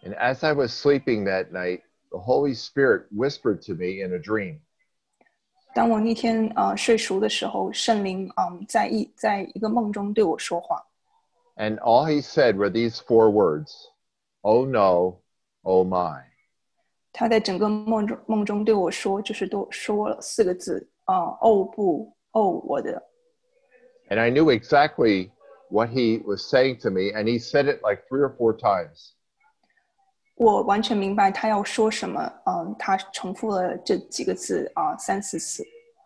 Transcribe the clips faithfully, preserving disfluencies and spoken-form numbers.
And as I was sleeping that night, the Holy Spirit whispered to me in a dream. 当我那天呃睡熟的时候，圣灵嗯在一在一个梦中对我说话。 And all he said were these four words: "Oh no, oh my." 他在整个梦中梦中对我说，就是都说了四个字啊、呃，哦不，哦我的。 And I knew exactly what he was saying to me, and he said it like three or four times. 我完全明白他要说什么，嗯，他重复了这几个字啊、呃、三四次。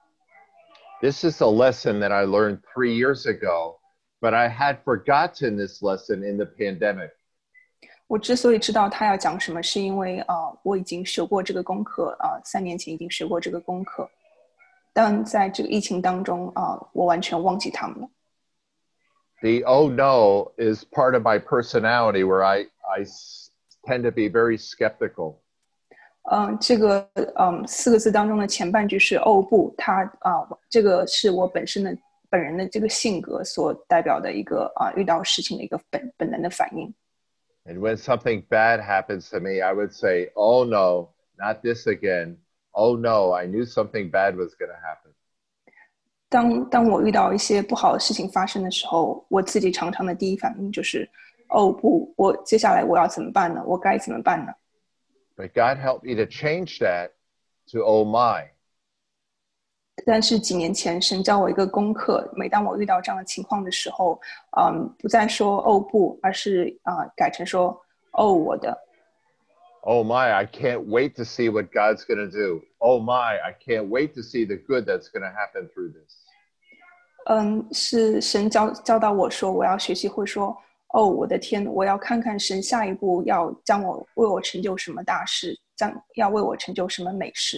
This is a lesson that I learned three years ago, but I had forgotten this lesson in the pandemic. 我之所以知道他要讲什么，是因为啊、呃，我已经学过这个功课啊、呃，三年前已经学过这个功课，但在这个疫情当中啊、呃，我完全忘记他们了。 The oh no is part of my personality, where I I tend to be very skeptical. 嗯，这个嗯四个字当中的前半句是哦不，它啊、呃，这个是我本身的本人的这个性格所代表的一个啊、呃、遇到事情的一个本本能的反应。 And when something bad happens to me, I would say, "Oh no, not this again. Oh no, I knew something bad was going to happen." 当当我遇到一些不好的事情发生的时候，我自己常常的第一反应就是哦不，我接下来我要怎么办呢？我该怎么办呢？ But God helped me to change that to oh my. 但是几年前，神教我一个功课，每当我遇到这样的情况的时候，嗯，不再说哦不，而是啊、呃、改成说哦我的。 Oh my, I can't wait to see what God's going to do. Oh my, I can't wait to see the good that's going to happen through this. 嗯，是神教教导我说，我要学习会说哦我的天，我要看看神下一步要将我为我成就什么大事，将要为我成就什么美事。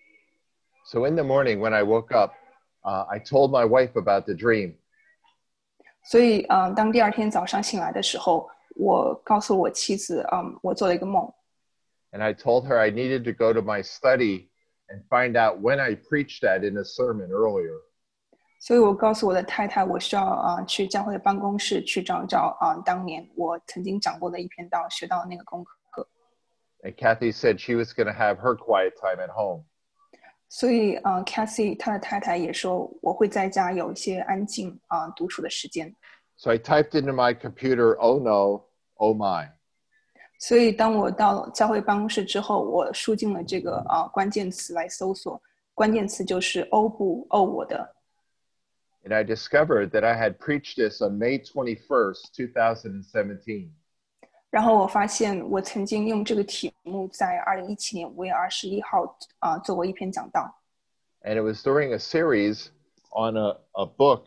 So in the morning when I woke up, uh, I told my wife about the dream. 所以，嗯，当第二天早上醒来的时候，我告诉我妻子，嗯，我做了一个梦。 And I told her I needed to go to my study and find out when I preached that in a sermon earlier. 所以我告诉我的太太，我需要啊、呃、去教会的办公室去找找啊、呃、当年我曾经讲过的一篇道，学到的那个功课。 And Kathy said she was going to have her quiet time at home. 所以，呃 ，Cathy 她的太太也说，我会在家有一些安静啊、呃、独处的时间。 So I typed into my computer, "Oh no, oh my." 所以，当我到教会办公室之后，我输进了这个啊、呃、关键词来搜索，关键词就是“哦不，哦我的”。 And I discovered that I had preached this on May twenty-first, twenty seventeen. 然后我发现我曾经用这个题目在二零一七年五月二十一号啊、呃、做过一篇讲道。 And it was during a series on a, a book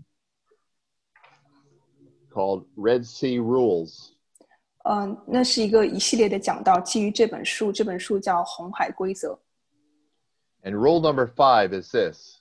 called Red Sea Rules. 嗯、呃，那是一个一系列的讲道，基于这本书，这本书叫《红海规则》。 And rule number five is this: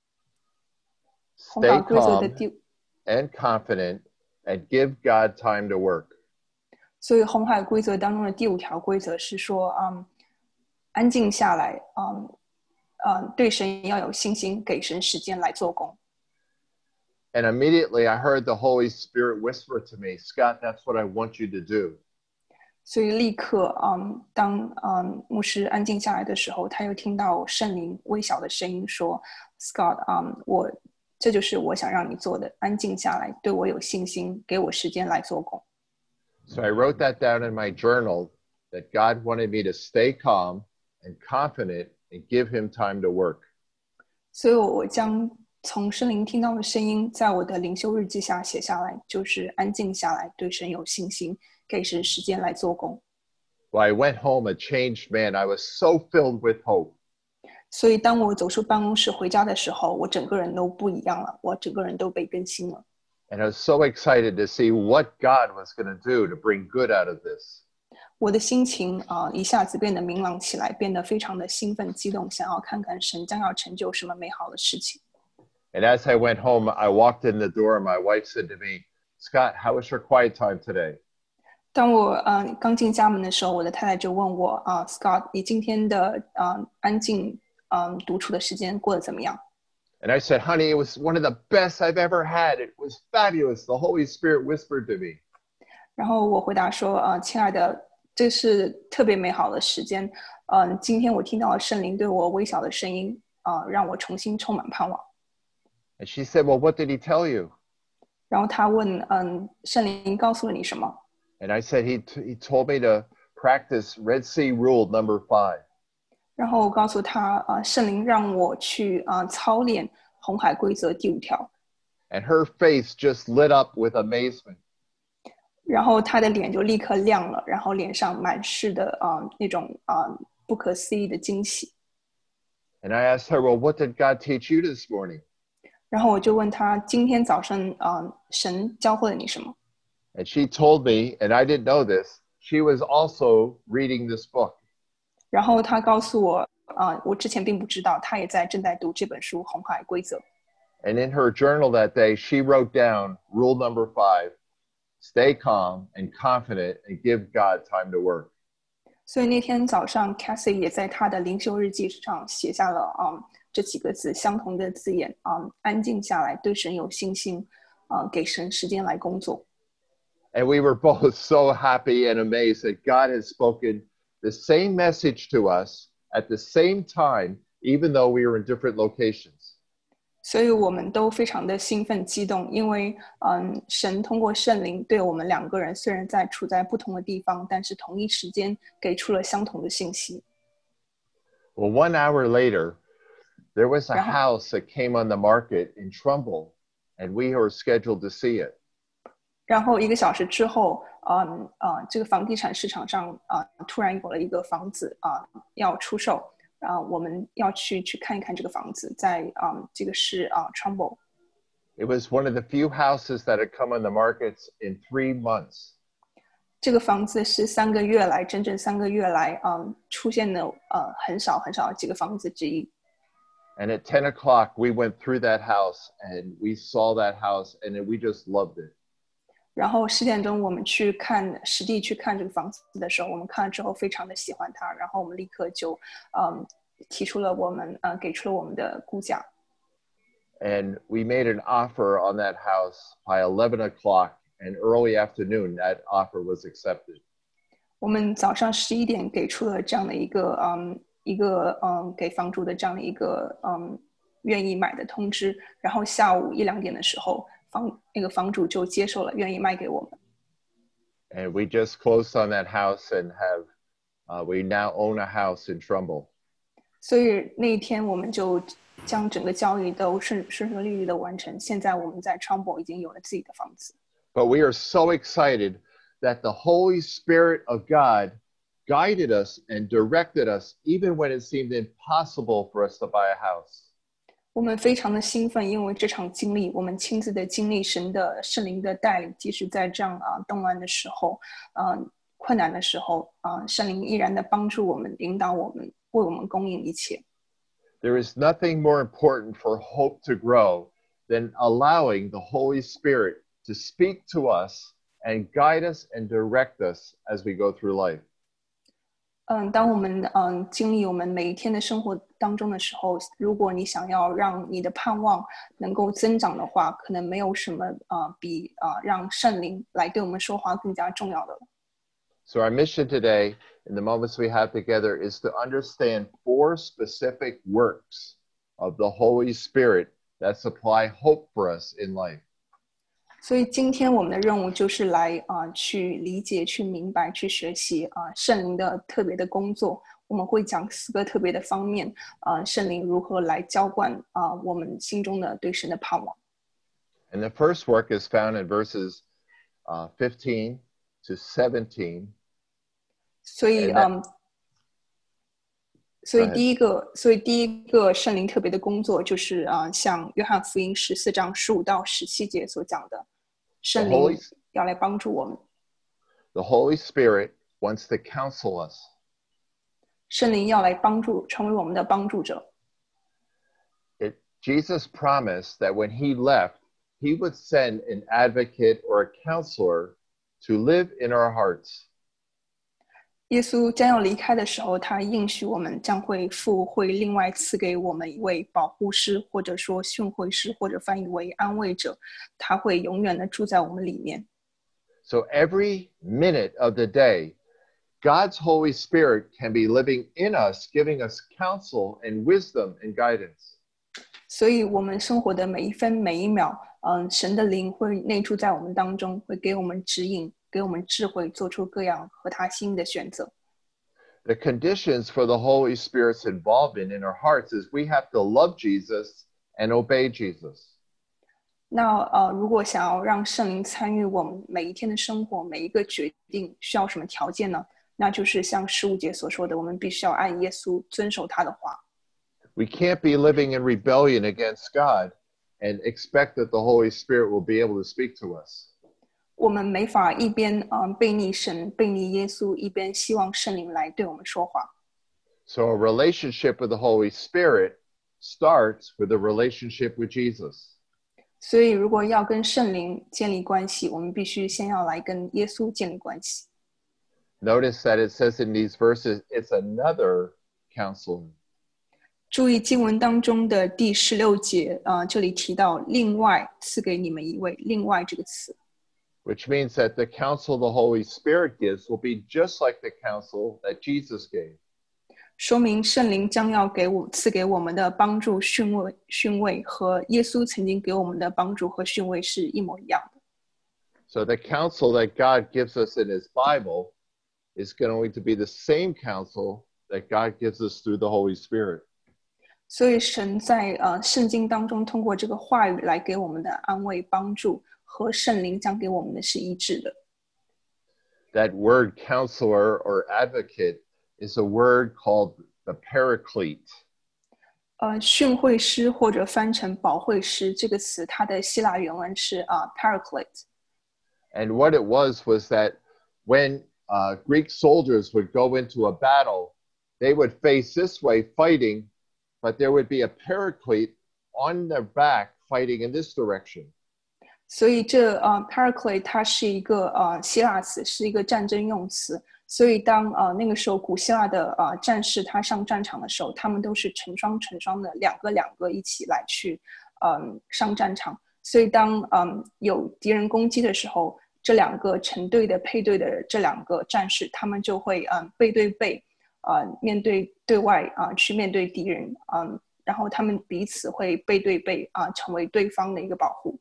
红海 stay 规则的 calm 第， and confident and give God time to work. 所以红海规则当中的第五条规则是说，嗯，安静下来，嗯，嗯，对神要有信心，给神时间来做工。 And immediately I heard the Holy Spirit whisper to me, "Scott, that's what I want you to do." 所以立刻，嗯，当嗯牧师安静下来的时候，他又听到圣灵微小的声音说 ：“Scott， 嗯，我这就是我想让你做的，安静下来，对我有信心，给我时间来做工。” So I wrote that down in my journal, that God wanted me to stay calm and confident and give him time to work. 所以我将从圣灵听到的声音，在我的灵修日记下写下来，就是安静下来，对神有信心，给神时间来做工。 Well, I went home a changed man. I was so filled with hope. 所以当我走出办公室回家的时候，我整个人都不一样了，我整个人都被更新了。 And I was so excited to see what God was going to do to bring good out of this. 我的心情啊、呃，一下子变得明朗起来，变得非常的兴奋激动，想要看看神将要成就什么美好的事情。 And as I went home, I walked in the door and my wife said to me, "Scott, how was your quiet time today?" 当我呃刚进家门的时候，我的太太就问我啊、呃、，Scott， 你今天的呃安静嗯、呃、独处的时间过得怎么样？ And I said, "Honey, it was one of the best I've ever had. It was fabulous. The Holy Spirit whispered to me." 然后我回答说，呃，亲爱的， 这是特别美好的时间。嗯，今天我听到了圣灵对我微小的声音，呃，让我重新充满盼望。 And she said, well, what did he tell you? 然后他问，嗯，圣灵告诉了你什么？ And I said, he, t- he told me to practice Red Sea Rule number five. 然后我告诉他，呃，圣灵让我去呃操练红海规则第五条。 And her face just lit up with amazement. 然后他的脸就立刻亮了，然后脸上满是的呃那种呃不可思议的惊喜。 And I asked her, well, what did God teach you this morning? 然后我就问他，今天早上呃神教会了你什么？ And she told me, and I didn't know this, she was also reading this book. 然后他告诉我，呃，我之前并不知道，他也在正在读这本书《红海规则》。 And in her journal that day, she wrote down rule number five, stay calm and confident and give God time to work. 所以那天早上 Cassie 也在她的灵修日记上写下了嗯这几个字相同的字眼，嗯，安静下来，对神有信心，嗯，给神时间来工作。 And we were both so happy and amazed that God has spoken the same message to us at the same time, even though we were in different locations. 所以我们都非常的兴奋激动，因为嗯，神通过圣灵对我们两个人虽然在处在不同的地方，但是同一时间给出了相同的信息。 Well, one hour later, there was a house that came on the market in Trumbull, and we were scheduled to see it. 然后一个小时之后，嗯呃，这个房地产市场上啊、呃，突然有了一个房子啊、呃、要出售，啊、呃，我们要去去看一看这个房子，在啊、呃、这个是啊、呃、Trumbull。 It was one of the few houses that had come on the markets in three months. 这个房子是三个月来，整整三个月来，嗯，出现的呃很少很少几个房子之一。 And at ten o'clock, we went through that house and we saw that house and we just loved it. 然后十点钟我们去看实地去看这个房子的时候，我们看了之后非常的喜欢它，然后我们立刻就嗯提出了我们呃给出了我们的估价。 And we made an offer on that house by eleven o'clock, and early afternoon that offer was accepted. 我们早上十一点给出了这样的一个嗯一个嗯给房主的这样的一个嗯愿意买的通知，然后下午一两点的时候，房那个房主就接受了，愿意卖给我们。 And we just closed on that house and have uh, we now own a house in Trumbull. 所以那一天我们就将整个交易都顺顺顺利利的完成。现在我们在 Trumbull 已经有了自己的房子。 But we are so excited that the Holy Spirit of God guided us and directed us even when it seemed impossible for us to buy a house. 我们非常的兴奋，因为这场经历，我们亲自的经历神的圣灵的带领，即使在这样啊动乱的时候，啊困难的时候，啊圣灵依然的帮助我们，引导我们，为我们供应一切。 There is nothing more important for hope to grow than allowing the Holy Spirit to speak to us and guide us and direct us as we go through life. 嗯，当我们嗯经历我们每一天的生活当中的时候，如果你想要让你的盼望能够增长的话，可能没有什么呃比呃让圣灵来对我们说话更加重要的了。 So our mission today, in the moments we have together, is to understand four specific works of the Holy Spirit that supply hope for us in life. 所以今天我们的任务就是来啊、呃、去理解、去明白、去学习啊、呃、圣灵的特别的工作。我们会讲四个特别的方面，啊、呃、圣灵如何来浇灌啊、呃、我们心中的对神的盼望。 And the first work is found in verses uh, fifteen to seventeen. 所以嗯，所以第一个，所以第一个圣灵特别的工作就是啊、呃，像约翰福音十四章十五到十七节所讲的，圣灵要来帮助我们。 The Holy Spirit wants to counsel us. 圣灵要来帮助，成为我们的帮助者。 It, Jesus promised that when he left, he would send an advocate or a counselor to live in our hearts. 耶稣将要离开的时候，他应许我们将会父会另外赐给我们一位保护师，或者说训诲师，或者翻译为安慰者，他会永远的住在我们里面。 So every minute of the day, God's Holy Spirit can be living in us, giving us counsel and wisdom and guidance. 所以我们生活的每一分每一秒，嗯，神的灵会内住在我们当中，会给我们指引，给我们智慧，做出各样和他心意的选择。 The conditions for the Holy Spirit's involvement in our hearts is we have to love Jesus and obey Jesus. 那呃，如果想要让圣灵参与我们每一天的生活，每一个决定，需要什么条件呢？那就是像十五节所说的，我们必须要爱耶稣，遵守他的话。 We can't be living in rebellion against God and expect that the Holy Spirit will be able to speak to us. 我们没法一边嗯、呃、背逆神、背逆耶稣，一边希望圣灵来对我们说话。 So a relationship with the Holy Spirit starts with a relationship with Jesus. 所以，如果要跟圣灵建立关系，我们必须先要来跟耶稣建立关系。 Notice that it says in these verses, it's another counselor. 注意经文当中的第十六节，呃，这里提到另外赐给你们一位，另外这个词。 Which means that the counsel the Holy Spirit gives will be just like the counsel that Jesus gave. 说明圣灵将要给我赐给我们的帮助训慰训慰和耶稣曾经给我们的帮助和训慰是一模一样的。 So the counsel that God gives us in his Bible is going to be the same counsel that God gives us through the Holy Spirit. 所以神在呃圣经当中通过这个话语来给我们的安慰帮助和圣灵将给我们的是一致的。 That word counselor or advocate is a word called the paraclete. 呃，训诲师或者翻成保惠师这个词，它的希腊原文是啊、uh, paraclete。 And what it was was that when uh, Greek soldiers would go into a battle, they would face this way fighting, but there would be a paraclete on their back fighting in this direction. 所以这呃 paraclete 它是一个呃希腊词，是一个战争用词。所以当呃那个时候古希腊的呃战士他上战场的时候，他们都是成双成双的两个两个一起来去嗯、呃、上战场。所以当嗯有敌人攻击的时候，这两个成对的配对的这两个战士，他们就会嗯、呃、背对背呃面对对外啊、呃、去面对敌人嗯、呃，然后他们彼此会背对背啊、呃、成为对方的一个保护。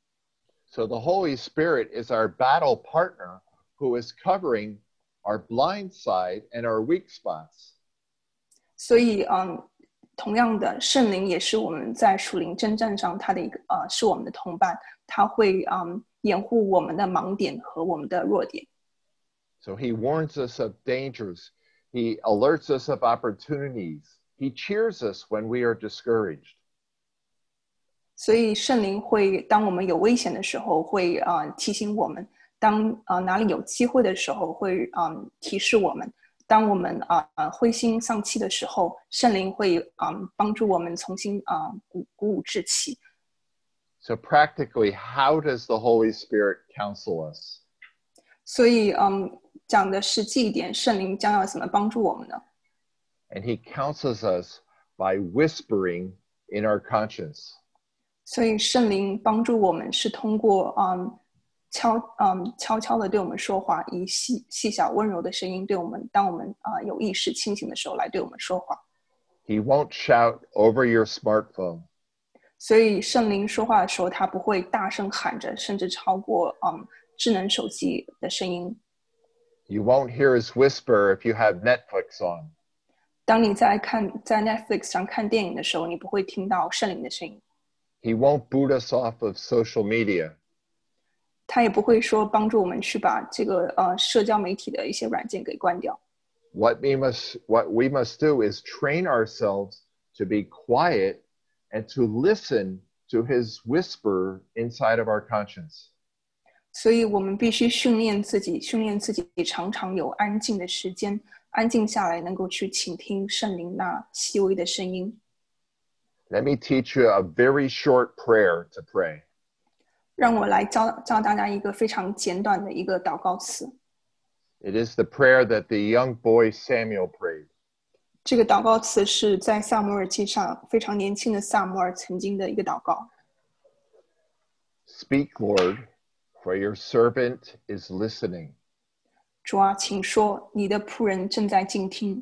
So the Holy Spirit is our battle partner who is covering our blind side and our weak spots. 所以，嗯，同样的，圣灵也是我们在属灵征战上他的一个呃，是我们的同伴，他会嗯掩护我们的盲点和我们的弱点。 So he warns us of dangers. He alerts us of opportunities. He cheers us when we are discouraged. 所以圣灵会，当我们有危险的时候，会啊、呃、提醒我们。当呃哪里有机会的时候，会嗯、呃、提示我们；当我们啊、呃、灰心丧气的时候，圣灵会嗯、呃、帮助我们重新啊、呃、鼓鼓舞志气。 So practically, how does the Holy Spirit counsel us? 所以嗯讲的实际一点，圣灵将要怎么帮助我们呢？ And he counsels us by whispering in our conscience. 所以圣灵帮助我们是通过嗯。悄嗯悄悄的对我们说话，以细细小温柔的声音对我们，当我们啊、呃、有意识清醒的时候来对我们说话。 He won't shout over your smartphone. 所以圣灵说话的时候，他不会大声喊着，甚至超过嗯智能手机的声音。 You won't hear his whisper if you have Netflix on. 当你在看在 Netflix 上看电影的时候，你不会听到圣灵的声音。 He won't boot us off of social media. 他也不会说帮助我们去把这个呃社交媒体的一些软件给关掉。 What we must what we must do is train ourselves to be quiet and to listen to his whisper inside of our conscience. 所以我们必须训练自己，训练自己常常有安静的时间，安静下来，能够去倾听圣灵那细微的声音。 Let me teach you a very short prayer to pray. 让我来教教大家一个非常简短的一个祷告词。 It is the prayer that the young boy Samuel prayed. 这个祷告词是在撒母耳记上非常年轻的撒母耳曾经的一个祷告。 Speak, Lord, for your servant is listening. 主啊，请说，你的仆人正在静听。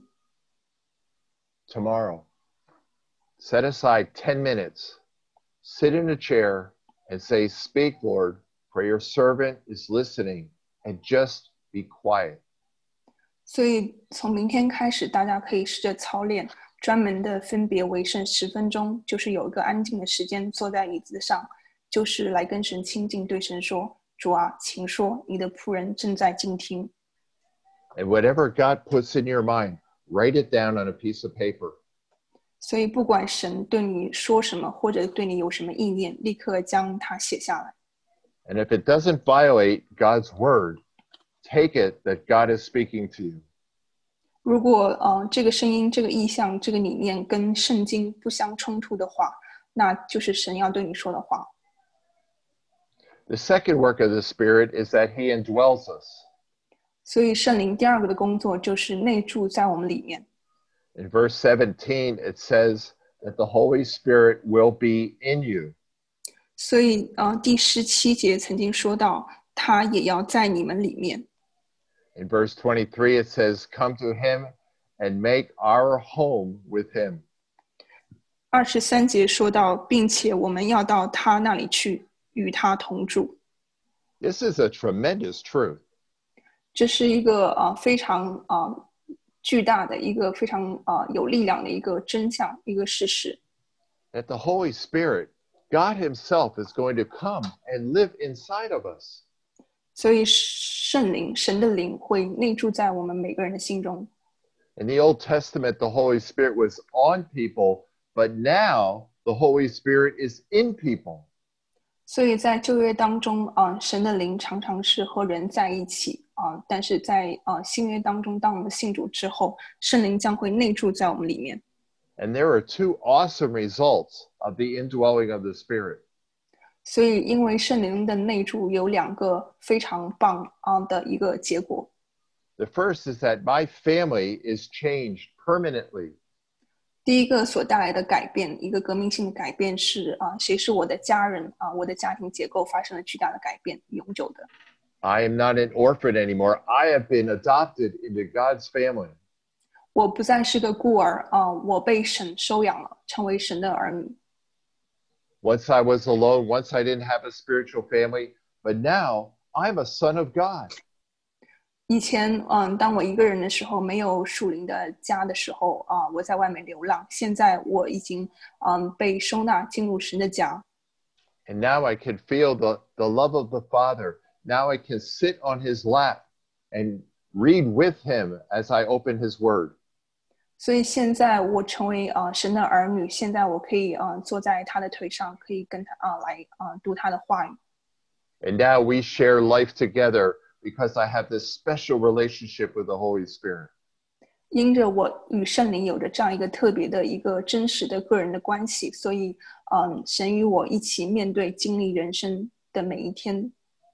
Tomorrow, set aside ten minutes, sit in a chair, and say, Speak, Lord, for your servant is listening, and just be quiet. 所以从明天开始，大家可以试着操练，专门的分别为圣十分钟，就是有一个安静的时间，坐在椅子上，就是来跟神亲近，对神说：主啊，请说，你的仆人正在静听。 And whatever God puts in your mind, write it down on a piece of paper. 所以不管神对你说什么，或者对你有什么意念，立刻将它写下来。 And if it doesn't violate God's word, take it that God is speaking to you. 如果呃这个声音、这个意象、这个理念跟圣经不相冲突的话，那就是神要对你说的话。 The second work of the Spirit is that He indwells us. 所以圣灵第二个的工作就是内住在我们里面。 In verse seventeen, it says that the Holy Spirit will be in you. 所以呃第十七节曾经说到，他也要在你们里面。 In verse twenty-three, it says, Come to Him and make our home with Him. 二十三节说到，并且我们要到他那里去，与他同住。 This is a tremendous truth. 这是一个呃非常呃巨大的一个非常呃有力量的一个真相，一个事实。 That the Holy Spirit, God Himself, is going to come and live inside of us. 所以圣灵，神的灵会内住在我们每个人的心中。 In the Old Testament, the Holy Spirit was on people, but now the Holy Spirit is in people. 所以在旧约当中啊、呃，神的灵常常是和人在一起啊、呃，但是在啊、呃、新约当中，当我们信主之后，圣灵将会内住在我们里面。 And there are two awesome results of the indwelling of the Spirit. 所以因为圣灵的内住有两个非常棒啊的一个结果。 The first is that my family is changed permanently. 第一个所带来的改变，一个革命性的改变是啊、呃，谁是我的家人啊、呃，我的家庭结构发生了巨大的改变，永久的。 I am not an orphan anymore. I have been adopted into God's family. 我不再是个孤儿啊、呃，我被神收养了，成为神的儿女。 Once I was alone, once I didn't have a spiritual family, but now I'm a son of God. 以前嗯，当我一个人的时候，没有属灵的家的时候啊、呃，我在外面流浪。现在我已经嗯被收纳进入神的家。 And now I can feel the, the love of the Father. Now I can sit on His lap and read with Him as I open His Word. 所以现在我成为啊、呃、神的儿女，现在我可以啊、呃、坐在他的腿上，可以跟他啊、呃、来啊、呃、读他的话语。 And now we share life together because I have this special relationship with the Holy Spirit. 因着我与圣灵有着这样一个特别的一个真实的个人的关系，所以嗯，神与我一起面对经历人生的每一天。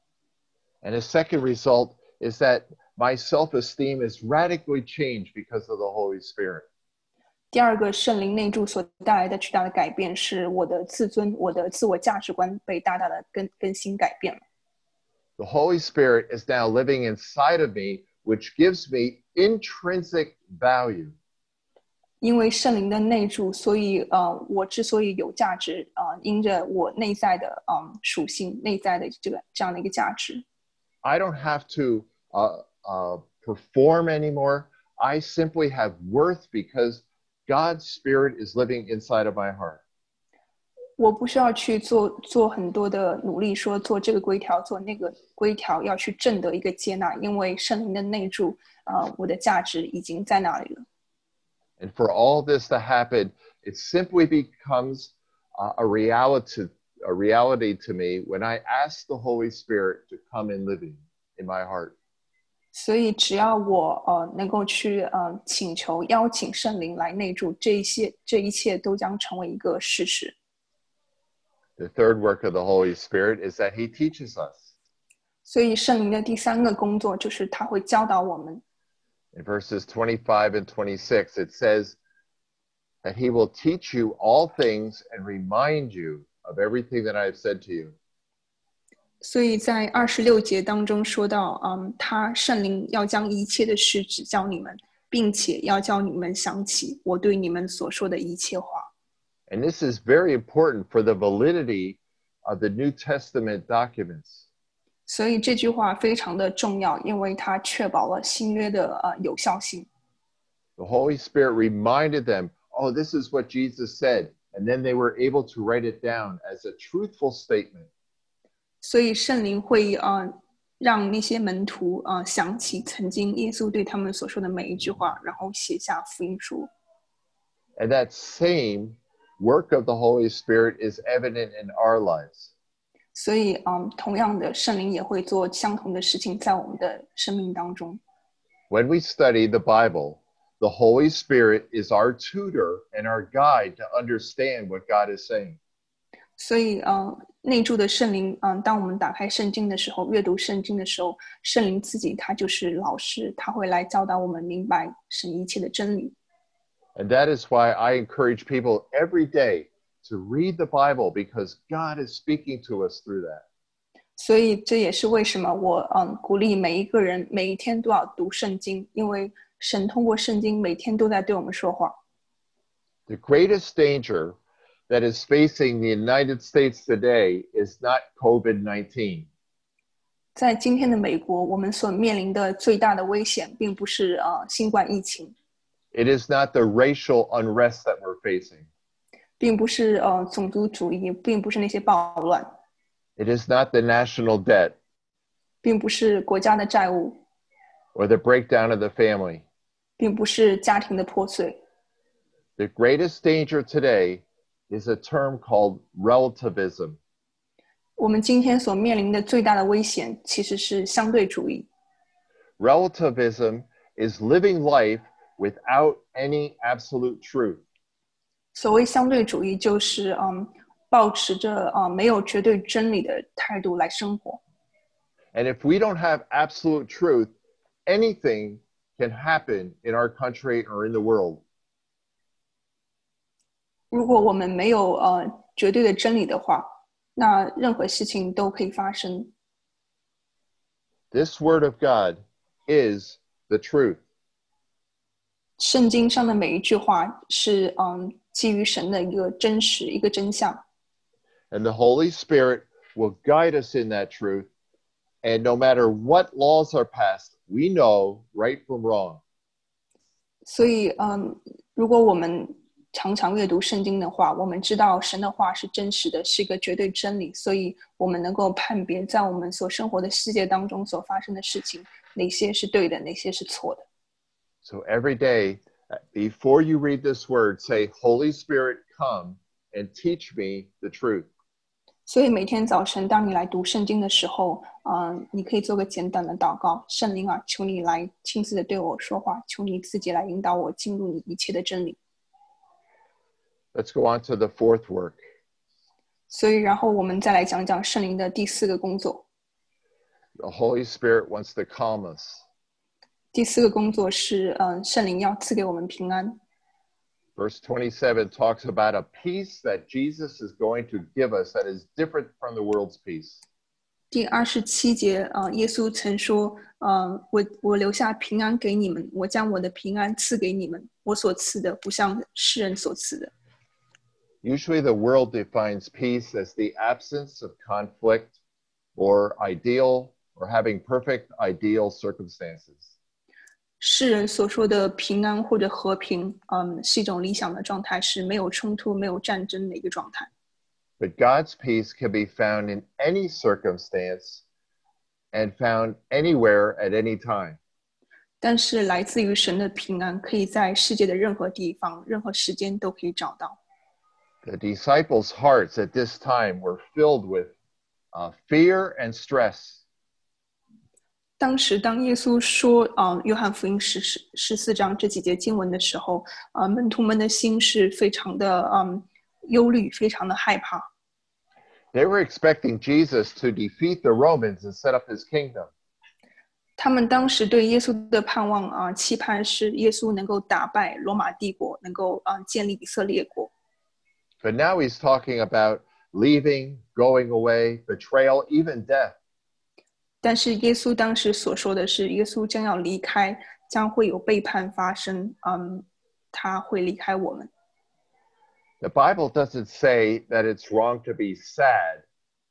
And the second result is that my self-esteem is radically changed because of the Holy Spirit. 第二个圣灵内住所带来的巨大的改变是我的自尊，我的自我价值观被大大的更更新改变了。 The Holy Spirit is now living inside of me, which gives me intrinsic value. 因为圣灵的内住，所以呃，我之所以有价值啊、呃，因着我内在的嗯属性，内在的这个这样的一个价值。 I don't have to uh, uh, perform anymore. I simply have worth because God's Spirit is living inside of my heart. 我不需要去做做很多的努力，说做这个规条，做那个规条，要去挣得一个接纳，因为圣灵的内住，呃，我的价值已经在那里了。 And for all this to happen, it simply becomes uh, a reality, a reality to me when I ask the Holy Spirit to come and live in, in my heart. 所以只要我呃能够去呃请求邀请圣灵来内住，这一些这一切都将成为一个事实。 The third work of the Holy Spirit is that He teaches us. 所以圣灵的第三个工作就是他会教导我们。 In verses twenty-five and twenty-six, it says that He will teach you all things and remind you of everything that I have said to you. 所以在二十六节当中说到，嗯，他圣灵要将一切的事指教你们，并且要叫你们想起我对你们所说的一切话。 And this is very important for the validity of the New Testament documents. 所以这句话非常的重要，因为它确保了新约的呃有效性。 The Holy Spirit reminded them, oh, this is what Jesus said. And then they were able to write it down as a truthful statement. 所以圣灵会呃让那些门徒呃想起曾经耶稣对他们所说的每一句话，然后写下福音书。 And that same work of the Holy Spirit is evident in our lives. 所以嗯，同样的，圣灵也会做相同的事情在我们的生命当中。 When we study the Bible, the Holy Spirit is our tutor and our guide to understand what God is saying. 所以呃内住的圣灵，嗯、呃，当我们打开圣经的时候，阅读圣经的时候，圣灵自己他就是老师，他会来教导我们明白神一切的真理。 And that is why I encourage people every day to read the Bible, because God is speaking to us through that. 所以这也是为什么我嗯鼓励每一个人每一天都要读圣经，因为神通过圣经每天都在对我们说话。 The greatest danger that is facing the United States today is not COVID nineteen. 在今天的美国，我们所面临的最大的危险，并不是呃新冠疫情， It is not the racial unrest that we're facing. 并不是呃种族主义，并不是那些暴乱， It is not the national debt 并不是国家的债务， or the breakdown of the family. 并不是家庭的破碎。 The greatest danger today is a term called relativism. 我们今天所面临的最大的危险，其实是相对主义。 Relativism is living life without any absolute truth. 所谓相对主义，就是嗯，抱持着啊、呃、没有绝对真理的态度来生活。 And if we don't have absolute truth, anything can happen in our country or in the world. 如果我们没有呃绝对的真理的话，那任何事情都可以发生。 This word of God is the truth. 圣经上的每一句话是嗯基于神的一个真实，一个真相。 And the Holy Spirit will guide us in that truth. And no matter what laws are passed, we know right from wrong. 所以嗯，如果我们常常阅读圣经的话，我们知道神的话是真实的，是一个绝对真理，所以我们能够判别在我们所生活的世界当中所发生的事情，哪些是对的，哪些是错的。 So every day, before you read this word, say, Holy Spirit, come and teach me the truth. 所以每天早晨当你来读圣经的时候，嗯，你可以做个简短的祷告，圣灵啊，求你来亲自的对我说话，求你自己来引导我进入你一切的真理。 Let's go on to the fourth work. 所以然后我们再来讲讲圣灵的第四个工作。 The Holy Spirit wants to calm us. 第四个工作是，嗯，圣灵要赐给我们平安。 Verse twenty-seven talks about a peace that Jesus is going to give us that is different from the world's peace. 第二十七节，呃，耶稣曾说，呃，我我留下平安给你们，我将我的平安赐给你们，我所赐的不像世人所赐的。 Usually the world defines peace as the absence of conflict or ideal or having perfect ideal circumstances. 世人所说的平安或者和平，嗯，是一种理想的状态，是没有冲突、没有战争的一个状态。 But God's peace can be found in any circumstance and found anywhere at any time. 但是来自于神的平安，可以在世界的任何地方、任何时间都可以找到。 The disciples' hearts at this time were filled with uh, fear and stress. 当时，当耶稣说，啊、呃，约翰福音十十十四章这几节经文的时候，啊、呃，门徒们的心是非常的，嗯，忧虑，非常的害怕。 They were expecting Jesus to defeat the Romans and set up his kingdom. 他们当时对耶稣的盼望啊、呃，期盼是耶稣能够打败罗马帝国，能够啊、呃、建立以色列国。 But now he's talking about leaving, going away, betrayal, even death. 但是耶稣当时所说的是，耶稣将要离开，将会有背叛发生，嗯，他会离开我们。 The Bible doesn't say that it's wrong to be sad.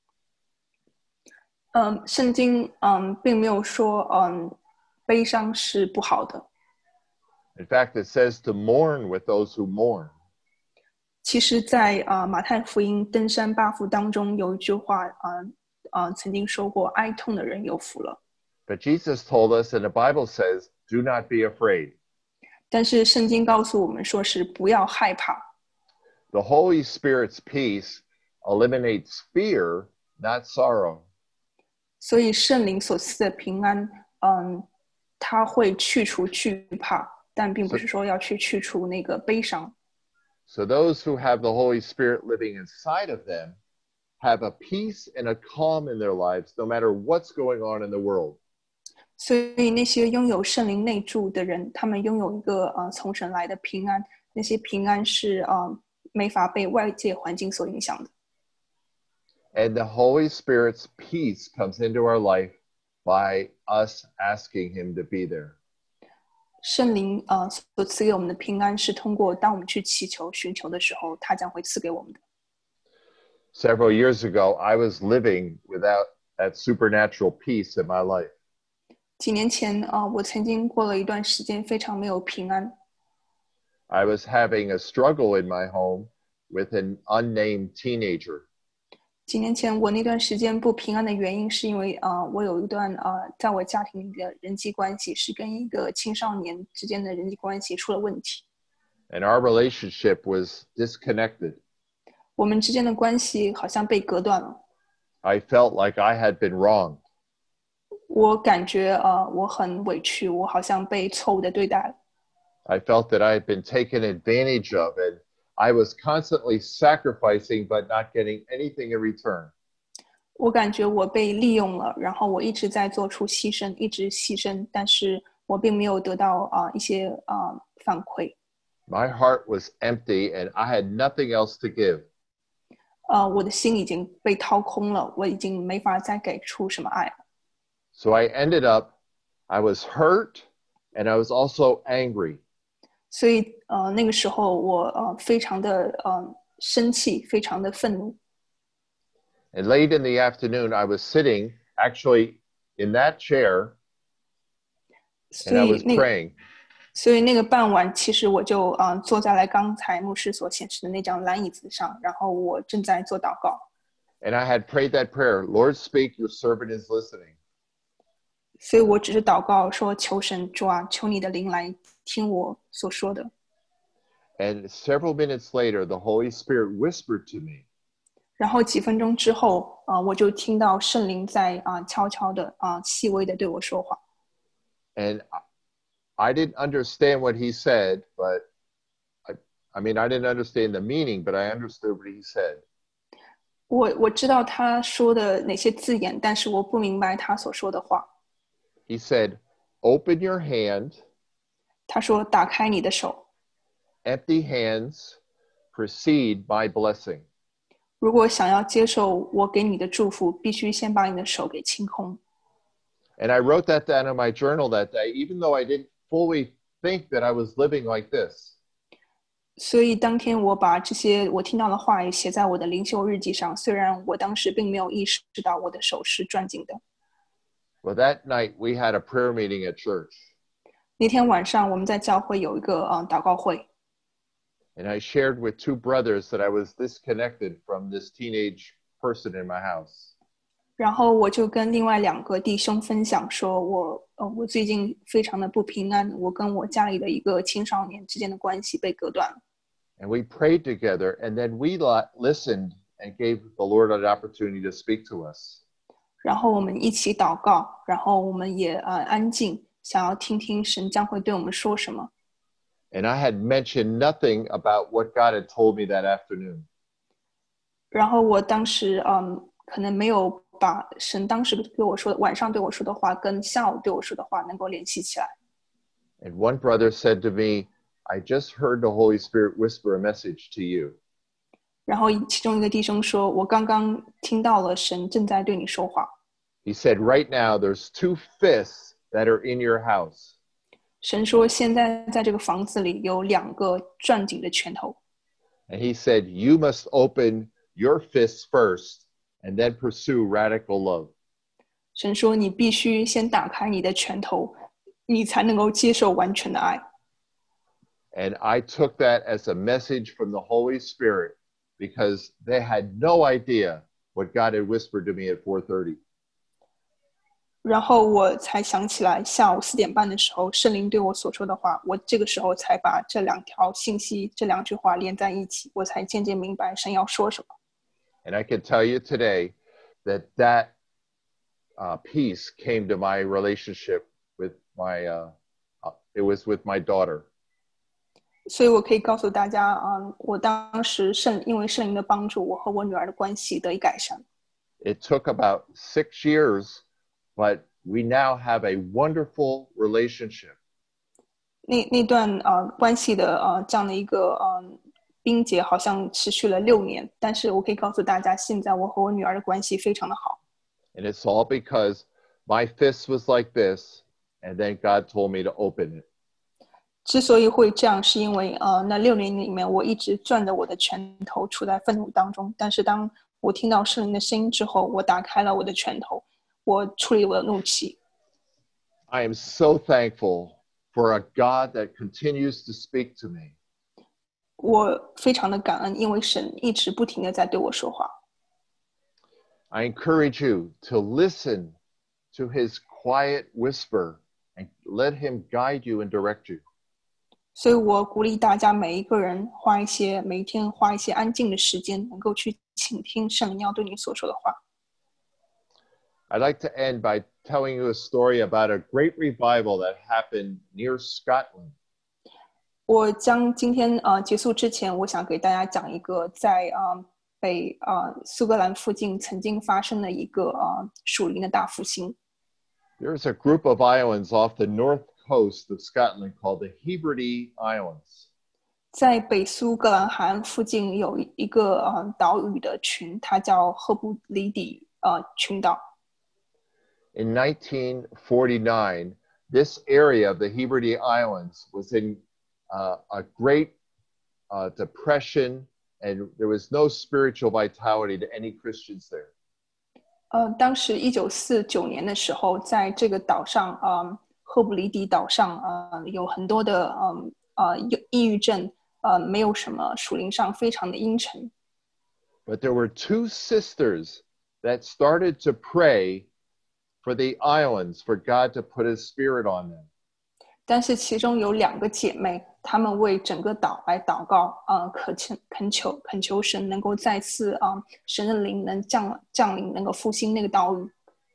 嗯，圣经嗯并没有说嗯悲伤是不好的。 In fact, it says to mourn with those who mourn. 其实在，在、呃、马太福音登山八福当中有一句话，呃呃，曾经说过，哀痛的人有福了。 But Jesus told us, and the Bible says, do not be afraid. 但是圣经告诉我们说是不要害怕。 The Holy Spirit's peace eliminates fear, not sorrow. 所以圣灵所赐的平安，嗯，它会去除惧怕，但并不是说要去去除那个悲伤。 So those who have the Holy Spirit living inside of them have a peace and a calm in their lives, no matter what's going on in the world. 所以那些拥有圣灵内住的人，他们拥有一个呃从神来的平安，那些平安是呃没法被外界环境所影响的。 And the Holy Spirit's peace comes into our life by us asking Him to be there. 圣灵呃所赐给我们的平安，是通过当我们去祈求、寻求的时候，他将会赐给我们的。 Several years ago, I was living without that supernatural peace in my life. 几年前啊、呃，我曾经过了一段时间非常没有平安。 I was having a struggle in my home with an unnamed teenager. 几年前我那段时间不平安的原因是因为呃我有一段呃在我家庭里的人际关系是跟一个青少年之间的人际关系出了问题。 And our relationship was disconnected. 我们之间的关系好像被隔断了。 I felt like I had been wronged. 我感觉呃我很委屈，我好像被错误的对待了。 I felt that I had been taken advantage of, and I was constantly sacrificing but not getting anything in return. 我感觉我被利用了，然后我一直在做出牺牲，一直牺牲，但是我并没有得到啊、呃、一些啊、呃、反馈。 My heart was empty, and I had nothing else to give. 呃，我的心已经被掏空了，我已经没法再给出什么爱了。 So I ended up, I was hurt, and I was also angry. 所以呃那个时候我呃非常的呃生气，非常的愤怒。 And late in the afternoon, I was sitting actually in that chair, and I was praying. 所以那个傍晚，其实我就啊、呃、坐在了刚才牧师所显示的那张蓝椅子上，然后我正在做祷告。 And I had prayed that prayer, Lord, speak, your servant is listening. 所以我只是祷告说：“求神主啊，求你的灵来听我所说的。” And several minutes later, the Holy Spirit whispered to me. 然后几分钟之后，啊、呃，我就听到圣灵在啊、呃、悄悄的啊、呃、细微的对我说话。 And I didn't understand what he said, but I, I mean, I didn't understand the meaning, but I understood what he said. 我我知道他说的哪些字眼，但是我不明白他所说的话。 He said, open your hand. 他说打开你的手。 Empty hands precede my blessing. 如果想要接受我给你的祝福，必须先把你的手给清空。 And I wrote that down in my journal that day, even though I didn't fully think that I was living like this. 所以当天我把这些我听到的话也写在我的灵修日记上，虽然我当时并没有意识到我的手是攥紧的。 Well, that night we had a prayer meeting at church. 那天晚上我们在教会有一个呃祷告会。 And I shared with two brothers that I was disconnected from this teenage person in my house. 然后我就跟另外两个弟兄分享说我呃我最近非常的不平安，我跟我家里的一个青少年之间的关系被隔断了。 And we prayed together, and then we listened and gave the Lord an opportunity to speak to us. 然后我们一起祷告，然后我们也呃安静，想要听听神将会对我们说什么。 And I had mentioned nothing about what God had told me that afternoon. 然后我当时嗯可能没有把神当时对我说晚上对我说的话跟下午对我说的话能够联系起来。 And one brother said to me, I just heard the Holy Spirit whisper a message to you. 然后其中一个弟兄说：“我刚刚听到了神正在对你说话。” He said, right now there's two fists that are in your house. 神说：“现在在这个房子里有两个攥紧的拳头。” And he said, you must open your fists first and then pursue radical love. 神说：“你必须先打开你的拳头，你才能够接受完全的爱。” And I took that as a message from the Holy Spirit because they had no idea what God had whispered to me at four thirty. 然后我才想起来，下午四点半的时候，圣灵对我所说的话，我这个时候才把这两条信息、这两句话连在一起，我才渐渐明白神要说什么。 And I can tell you today that that uh, peace came to my relationship with my, uh, uh, it was with my daughter. 所以我可以告诉大家，嗯，我当时圣因为圣灵的帮助，我和我女儿的关系得以改善。 It took about six years, but we now have a wonderful relationship. 那那段呃关系的呃这样的一个呃冰结好像持续了六年，但是我可以告诉大家，现在我和我女儿的关系非常的好。 And it's all because my fist was like this, and then God told me to open it. 之所以会这样，是因为呃那六年里面我一直攥着我的拳头，处在愤怒当中。但是当我听到圣灵的声音之后，我打开了我的拳头，我处理我的怒气。 I am so thankful for a God that continues to speak to me. 我非常的感恩，因为神一直不停的在对我说话。 I encourage you to listen to his quiet whisper and let him guide you and direct you. 所以我鼓励大家每一个人花一些每一天花一些安静的时间，能够去倾听圣灵要对你所说的话。 I'd like to end by telling you a story about a great revival that happened near Scotland. 我将今天呃结束之前，我想给大家讲一个在呃北呃苏格兰附近曾经发生的一个呃属灵的大复兴。 There's a group of islands off the north coast of Scotland called the Hebrides Islands. 在北苏格兰海岸附近有一个呃岛屿的群，它叫赫布里底呃群岛。 In nineteen forty-nine, this area of the Hebrides Islands was in uh, a great uh, depression, and there was no spiritual vitality to any Christians there. 呃，当时一九四九年的时候，在这个岛上，呃，赫布里底岛上，呃，有很多的，嗯呃，呃，抑郁症，呃，没有什么属灵上非常的阴沉。 But there were two sisters that started to pray for the islands, for God to put his spirit on them. 但是其中有两个姐妹，她们为整个岛来祷告，呃，恳求恳求恳求神能够再次啊、呃，神的灵能降降临，能够复兴那个岛屿。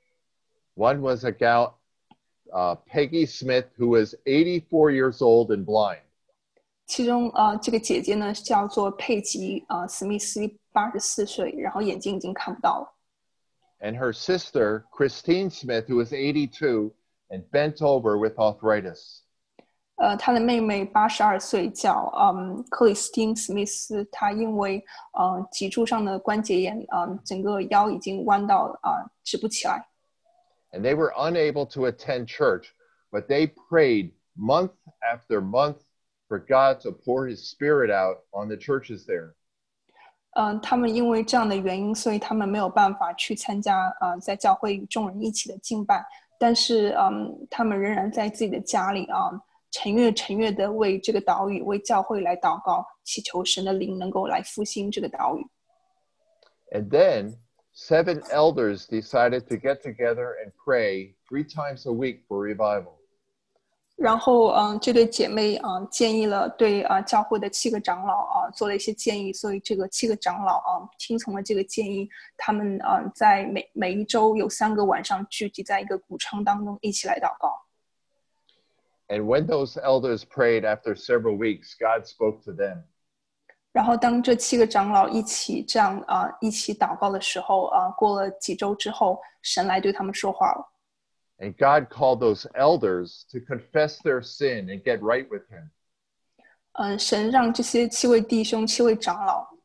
One was a gal, uh, Peggy Smith, who was eighty-four years old and blind. 其中呃，这个姐姐呢叫做佩吉呃史密斯，八十四岁，然后眼睛已经看不到了。 And her sister, Christine Smith, who was eighty-two and bent over with arthritis. 呃，她的妹妹八十二岁，叫嗯克里斯汀史密斯，她因为呃脊柱上的关节炎，嗯、呃，整个腰已经弯到啊、呃、直不起来。 And they were unable to attend church, but they prayed month after month for God to pour his spirit out on the churches there. 嗯、呃，他们因为这样的原因，所以他们没有办法去参加呃在教会与众人一起的敬拜，但是嗯，他们仍然在自己的家里啊。呃陈月陈月的为这个岛屿为教会来祷告，祈求神的灵能够来复兴这个岛屿。 And then seven elders decided to get together and pray three times a week for revival. 然后嗯，这对姐妹啊建议了对啊教会的七个长老啊做了一些建议，所以这个七个长老啊听从了这个建议，他们啊在每每一周有三个晚上聚集在一个谷仓当中一起来祷告。 And when those elders prayed after several weeks, God spoke to them. 然后当这七个长老一起这样啊、呃、一起祷告的时候啊、呃，过了几周之后，神来对他们说话了。 And God called those elders to confess their sin and get right with him. 嗯、呃，神让这些七位弟兄、七位长老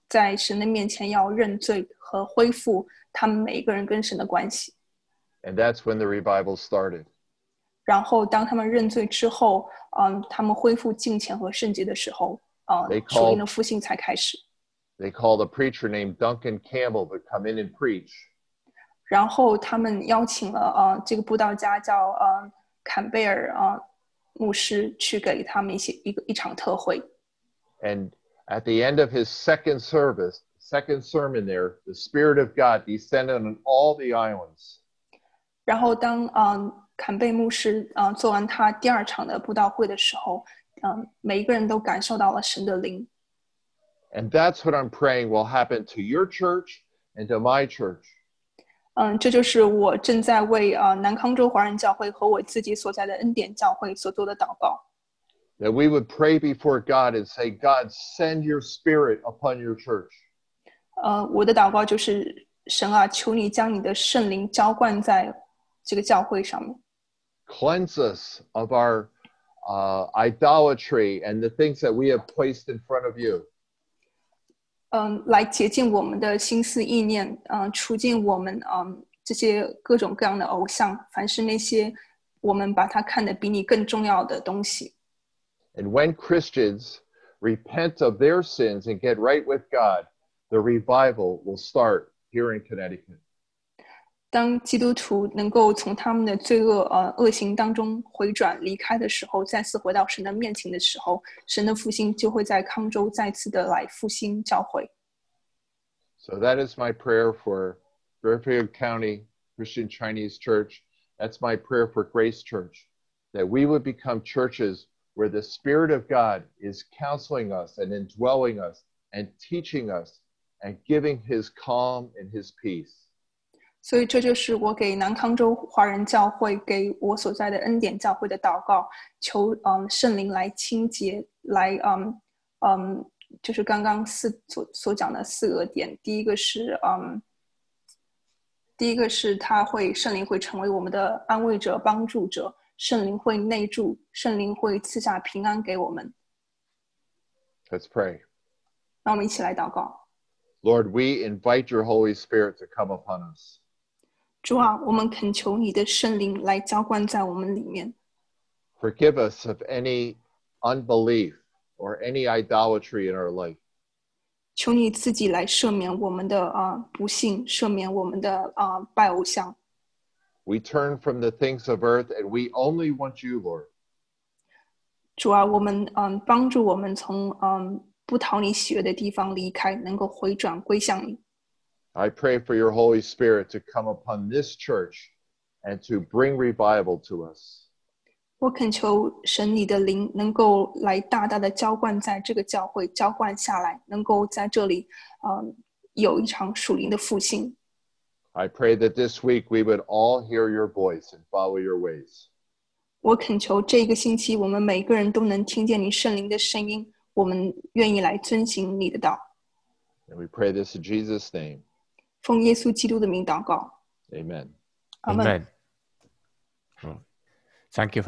在神的面前要认罪和恢复他们每一个人跟神的关系。 And that's when the revival started. 然后当他们认罪之后，嗯，他们恢复敬虔和圣洁的时候，嗯， They 属灵 called- 的复兴才开始。 They called a preacher named Duncan Campbell to come in and preach. 然后他们邀请了呃这个布道家叫呃坎贝尔呃牧师去给他们一些一个一场特会。 And at the end of his second service, second sermon there, the Spirit of God descended on all the islands. 然后当呃坎贝牧师呃做完他第二场的布道会的时候，嗯、呃，每一个人都感受到了神的灵。 And that's what I'm praying will happen to your church and to my church. 嗯，这就是我正在为呃南康州华人教会和我自己所在的恩典教会所做的祷告。 That we would pray before God and say, God, send your Spirit upon your church. 呃，我的祷告就是神啊，求你将你的圣灵浇灌在这个教会上面。 Cleanse us of our uh, idolatry and the things that we have placed in front of you. 嗯，来洁净我们的心思意念，嗯，除尽我们嗯这些各种各样的偶像，凡是那些我们把它看得比你更重要的东西。 And when Christians repent of their sins and get right with God, the revival will start here in Connecticut. 当基督徒能够从他们的罪恶呃恶行当中回转离开的时候，再次回到神的面前的时候，神的复兴就会在康州再次的来复兴教会。 So that is my prayer for Fairfield County Christian Chinese Church. That's my prayer for Grace Church, that we would become churches where the Spirit of God is counseling us and indwelling us and teaching us and giving his calm and his peace. 所以这就是我给南康州华人教会，给我所在的恩典教会的祷告，求嗯圣灵来清洁，来嗯嗯，就是刚刚四所所讲的四个点。第一个是嗯，第一个是他会圣灵会成为我们的安慰者、帮助者，圣灵会内住，圣灵会赐下平安给我们。 Let's pray. 让我们一起来祷告。 Lord, we invite your Holy Spirit to come upon us. 主啊，我们恳求你的圣灵来浇灌在我们里面。 Forgive us of any unbelief or any idolatry in our life. 求你自己来赦免我们的啊、呃、不幸，赦免我们的啊、呃、拜偶像。 We turn from the things of earth and we only want you, Lord. 主啊，我们嗯、呃、帮助我们从嗯不讨你喜悦的地方离开，能够回转归向你。 I pray for your Holy Spirit to come upon this church and to bring revival to us. 我恳求神你的灵能够来大大的浇灌在这个教会，浇灌下来，能够在这里嗯、呃、有一场属灵的复兴。 I pray that this week we would all hear your voice and follow your ways. 我恳求这个星期我们每个人都能听见你圣灵的声音，我们愿意来遵行你的道。 And we pray this in Jesus' name. 奉耶稣基督的名祷告。 Amen. Amen. Amen. Oh, thank you.